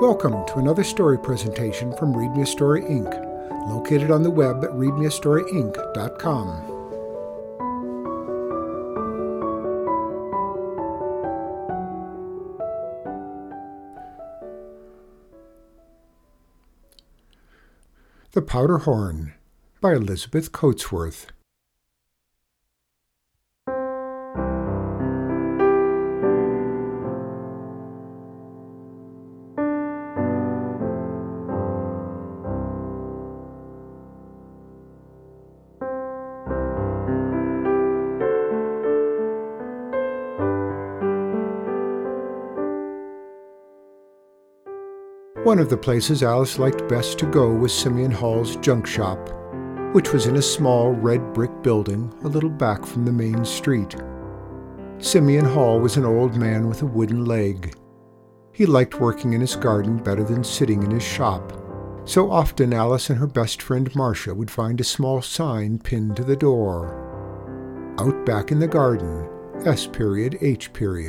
Welcome to another story presentation from Read Me a Story, Inc., located on the web at readmeastoryinc.com. The Powder Horn by Elizabeth Coatsworth. One of the places Alice liked best to go was Simeon Hall's junk shop, which was in a small red brick building a little back from the main street. Simeon Hall was an old man with a wooden leg. He liked working in his garden better than sitting in his shop, so often Alice and her best friend Marcia would find a small sign pinned to the door. Out back in the garden, S.H.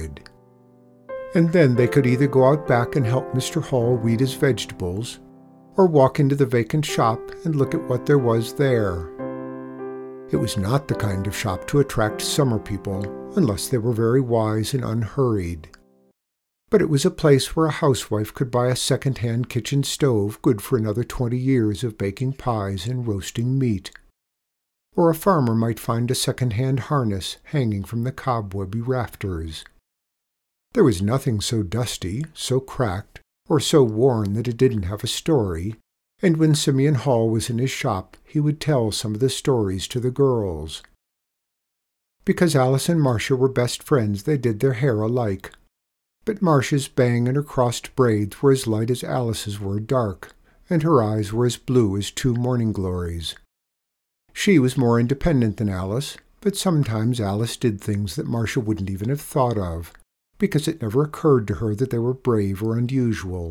And then they could either go out back and help Mr. Hall weed his vegetables, or walk into the vacant shop and look at what there was there. It was not the kind of shop to attract summer people, unless they were very wise and unhurried. But it was a place where a housewife could buy a second-hand kitchen stove good for another 20 years of baking pies and roasting meat. Or a farmer might find a second-hand harness hanging from the cobwebby rafters. There was nothing so dusty, so cracked, or so worn that it didn't have a story, and when Simeon Hall was in his shop, he would tell some of the stories to the girls. Because Alice and Marcia were best friends, they did their hair alike. But Marcia's bang and her crossed braids were as light as Alice's were dark, and her eyes were as blue as two morning glories. She was more independent than Alice, but sometimes Alice did things that Marcia wouldn't even have thought of, because it never occurred to her that they were brave or unusual.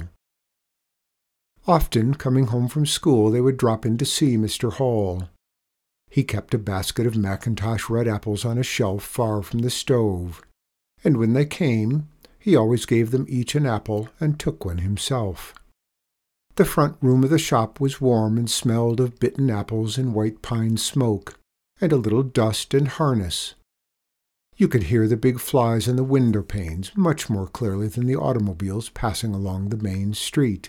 Often, coming home from school, they would drop in to see Mr. Hall. He kept a basket of Macintosh red apples on a shelf far from the stove, and when they came, he always gave them each an apple and took one himself. The front room of the shop was warm and smelled of bitten apples and white pine smoke, and a little dust and harness. You could hear the big flies on the window panes much more clearly than the automobiles passing along the main street.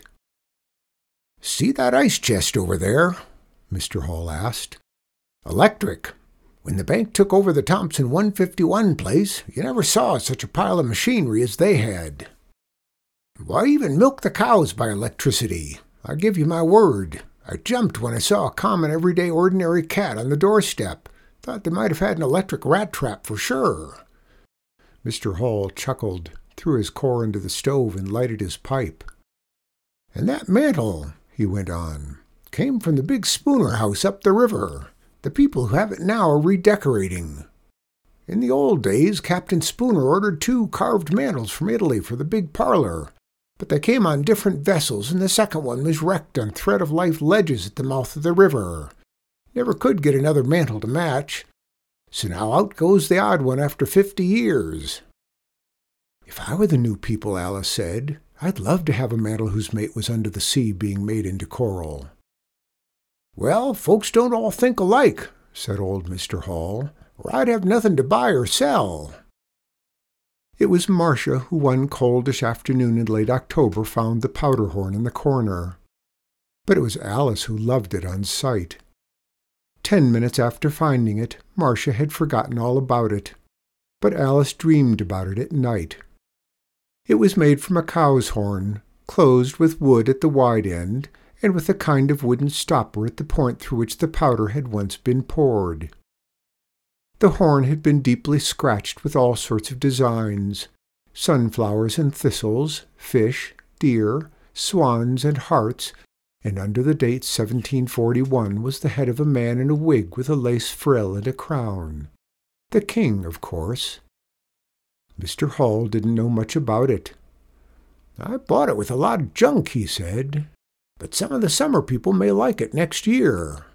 "See that ice chest over there?" Mr. Hall asked. "Electric. When the bank took over the Thompson 151 place, you never saw such a pile of machinery as they had. Why even milk the cows by electricity? I give you my word. I jumped when I saw a common everyday ordinary cat on the doorstep. Thought they might have had an electric rat trap for sure." Mr. Hall chuckled, threw his core into the stove, and lighted his pipe. "And that mantle," he went on, "came from the big Spooner house up the river. The people who have it now are redecorating. In the old days, Captain Spooner ordered 2 carved mantles from Italy for the big parlor, but they came on different vessels, and the second one was wrecked on thread-of-life ledges at the mouth of the river. Never could get another mantle to match. So now out goes the odd one after 50 years. "If I were the new people," Alice said, "I'd love to have a mantle whose mate was under the sea being made into coral." "Well, folks don't all think alike," said old Mr. Hall, "or I'd have nothing to buy or sell." It was Marcia who one coldish afternoon in late October found the powder horn in the corner. But it was Alice who loved it on sight. 10 minutes after finding it, Marcia had forgotten all about it, but Alice dreamed about it at night. It was made from a cow's horn, closed with wood at the wide end, and with a kind of wooden stopper at the point through which the powder had once been poured. The horn had been deeply scratched with all sorts of designs: sunflowers and thistles, fish, deer, swans, and hearts, and under the date 1741 was the head of a man in a wig with a lace frill and a crown. The king, of course. Mr. Hall didn't know much about it. "I bought it with a lot of junk," he said, "but some of the summer people may like it next year."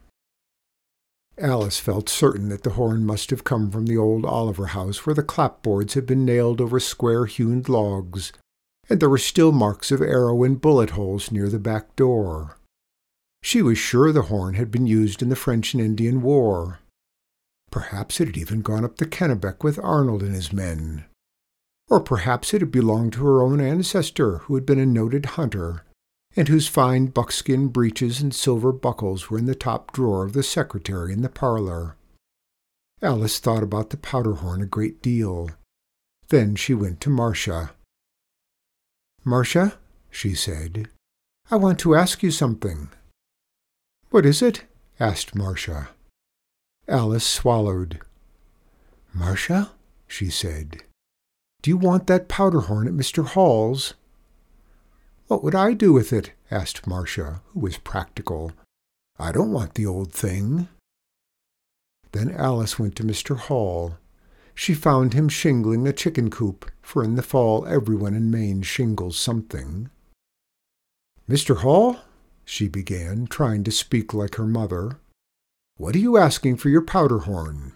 Alice felt certain that the horn must have come from the old Oliver house where the clapboards had been nailed over square-hewn logs, and there were still marks of arrow and bullet holes near the back door. She was sure the horn had been used in the French and Indian War. Perhaps it had even gone up the Kennebec with Arnold and his men. Or perhaps it had belonged to her own ancestor, who had been a noted hunter, and whose fine buckskin breeches and silver buckles were in the top drawer of the secretary in the parlor. Alice thought about the powder horn a great deal. Then she went to Marcia. "Marcia," she said, "I want to ask you something." "What is it?" asked Marcia. Alice swallowed. "Marcia," she said, "do you want that powder horn at Mr. Hall's?" "What would I do with it?" asked Marcia, who was practical. "I don't want the old thing." Then Alice went to Mr. Hall. She found him shingling a chicken coop, for in the fall everyone in Maine shingles something. "Mr. Hall," she began, trying to speak like her mother, "what are you asking for your powder horn?"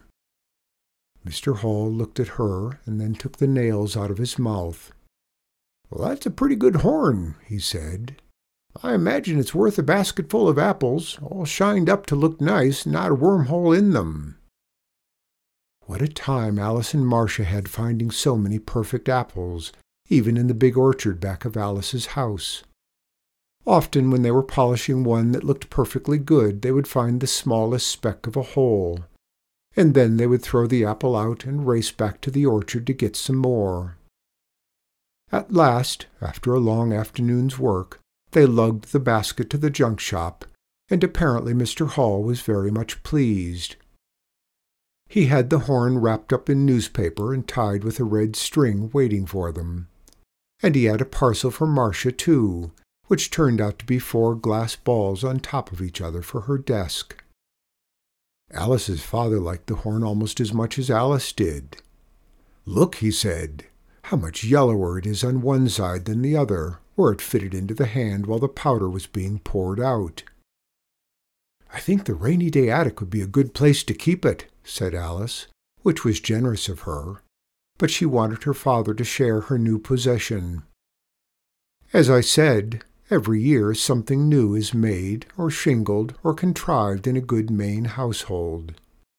Mr. Hall looked at her and then took the nails out of his mouth. "Well, that's a pretty good horn," he said. "I imagine it's worth a basketful of apples, all shined up to look nice, not a wormhole in them." What a time Alice and Marcia had finding so many perfect apples, even in the big orchard back of Alice's house. Often when they were polishing one that looked perfectly good, they would find the smallest speck of a hole, and then they would throw the apple out and race back to the orchard to get some more. At last, after a long afternoon's work, they lugged the basket to the junk shop, and apparently Mr. Hall was very much pleased. He had the horn wrapped up in newspaper and tied with a red string waiting for them. And he had a parcel for Marcia, too, which turned out to be 4 glass balls on top of each other for her desk. Alice's father liked the horn almost as much as Alice did. "Look," he said, "how much yellower it is on one side than the other, where it fitted into the hand while the powder was being poured out." "I think the rainy day attic would be a good place to keep it," said Alice, which was generous of her, but she wanted her father to share her new possession. As I said, every year something new is made or shingled or contrived in a good Maine household.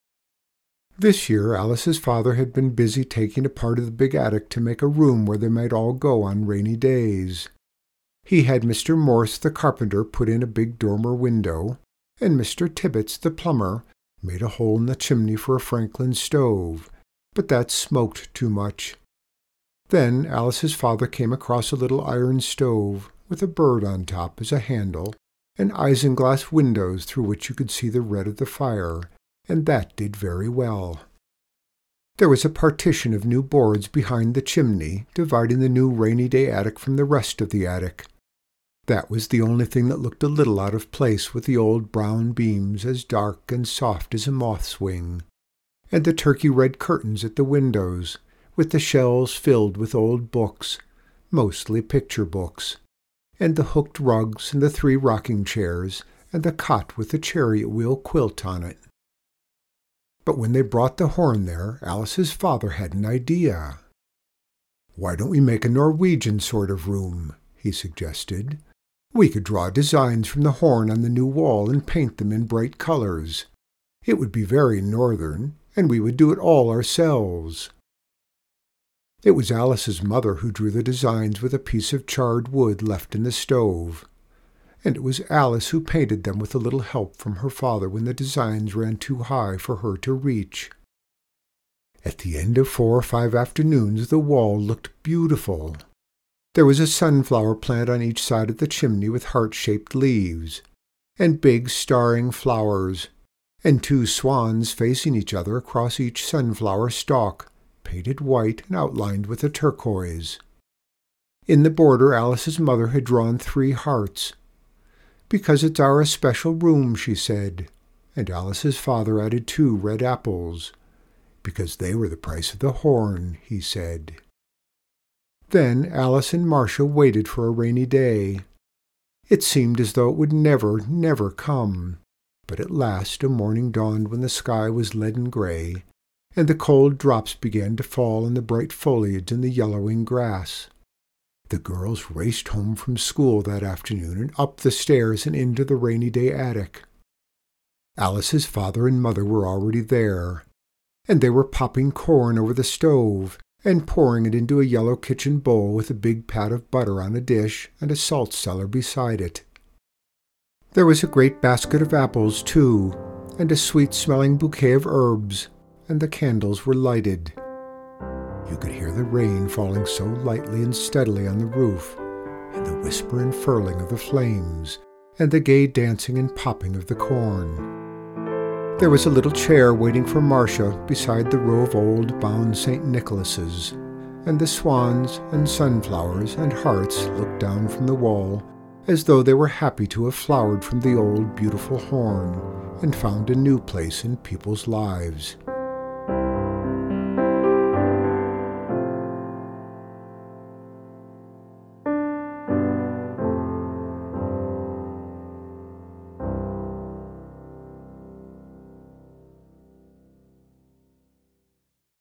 This year Alice's father had been busy taking a part of the big attic to make a room where they might all go on rainy days. He had Mr. Morse the carpenter put in a big dormer window, and Mr. Tibbets the plumber made a hole in the chimney for a Franklin stove, but that smoked too much. Then Alice's father came across a little iron stove, with a bird on top as a handle, and isinglass windows through which you could see the red of the fire, and that did very well. There was a partition of new boards behind the chimney, dividing the new rainy-day attic from the rest of the attic. That was the only thing that looked a little out of place with the old brown beams as dark and soft as a moth's wing, and the turkey-red curtains at the windows, with the shelves filled with old books, mostly picture books, and the hooked rugs and the 3 rocking chairs, and the cot with the chariot-wheel quilt on it. But when they brought the horn there, Alice's father had an idea. "Why don't we make a Norwegian sort of room?" he suggested. "We could draw designs from the horn on the new wall and paint them in bright colors. It would be very northern, and we would do it all ourselves." It was Alice's mother who drew the designs with a piece of charred wood left in the stove, and it was Alice who painted them with a little help from her father when the designs ran too high for her to reach. At the end of 4 or 5 afternoons the wall looked beautiful. There was a sunflower plant on each side of the chimney with heart-shaped leaves, and big starring flowers, and 2 swans facing each other across each sunflower stalk, painted white and outlined with a turquoise. In the border Alice's mother had drawn 3 hearts. "Because it's our especial room," she said, and Alice's father added 2 red apples. "Because they were the price of the horn," he said. Then Alice and Marcia waited for a rainy day. It seemed as though it would never, never come, but at last a morning dawned when the sky was leaden gray, and the cold drops began to fall on the bright foliage and the yellowing grass. The girls raced home from school that afternoon and up the stairs and into the rainy day attic. Alice's father and mother were already there, and they were popping corn over the stove and pouring it into a yellow kitchen bowl with a big pat of butter on a dish and a salt cellar beside it. There was a great basket of apples, too, and a sweet-smelling bouquet of herbs, and the candles were lighted. You could hear the rain falling so lightly and steadily on the roof, and the whisper and furling of the flames, and the gay dancing and popping of the corn. There was a little chair waiting for Marcia beside the row of old bound St. Nicholases, and the swans and sunflowers and hearts looked down from the wall as though they were happy to have flowered from the old beautiful horn and found a new place in people's lives.